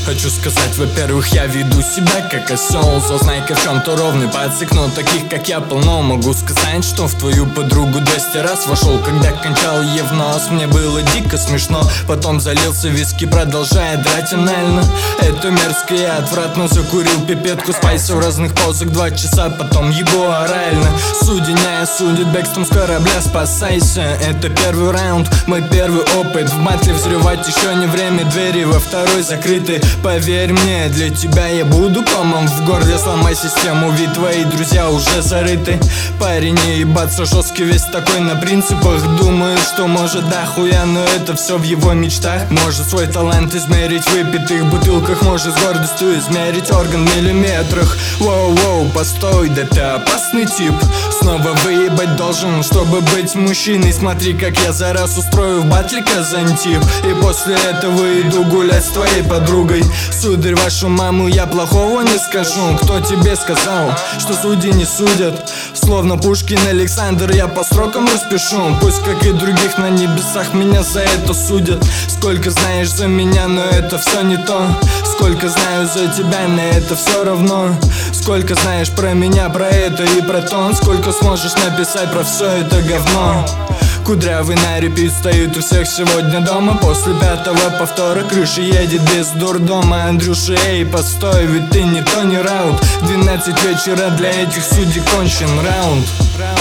Хочу сказать, во-первых, я веду себя как осел. Зазнайка в чем-то ровный пацик, но таких как я полно. Могу сказать, что в твою подругу 200 раз вошел. Когда кончал ей в нос, мне было дико смешно. Потом залился виски, продолжая драть анально. Это мерзко и отвратно. Закурил пипетку спайса в разных позах 2 часа, потом его орально. Судья не осудит, бегством с корабля спасайся. Это первый раунд, мой первый опыт. В батле взрывать еще не время, двери во второй закрыты. Поверь мне, для тебя я буду комом в горле. Сломай систему, ведь твои друзья уже зарыты. Парень не ебаться жесткий, весь такой на принципах. Думаю, что может дохуя, но это все в его мечтах. Может свой талант измерить в выпитых бутылках, может с гордостью измерить орган в миллиметрах. Воу-воу, постой, да ты опасный тип. Снова выебать должен, чтобы быть мужчиной. Смотри, как я за раз устрою в батле казантип. И после этого иду гулять с твоей подругой. Сударь, вашу маму я плохого не скажу. Кто тебе сказал, что судьи не судят? Словно Пушкин, Александр, я по срокам распишу. Пусть, как и других на небесах, меня за это судят. Сколько знаешь за меня, но это все не то. Сколько знаю за тебя, на это все равно. Сколько знаешь про меня, про это и про то. Сколько сможешь написать про все это говно. Кудрявый на репит стоит у всех сегодня дома. После 5-го повтора крыша едет без дурдома. Андрюша, эй, постой, ведь ты не Тони Раут. 12 вечера, для этих судей кончен раунд.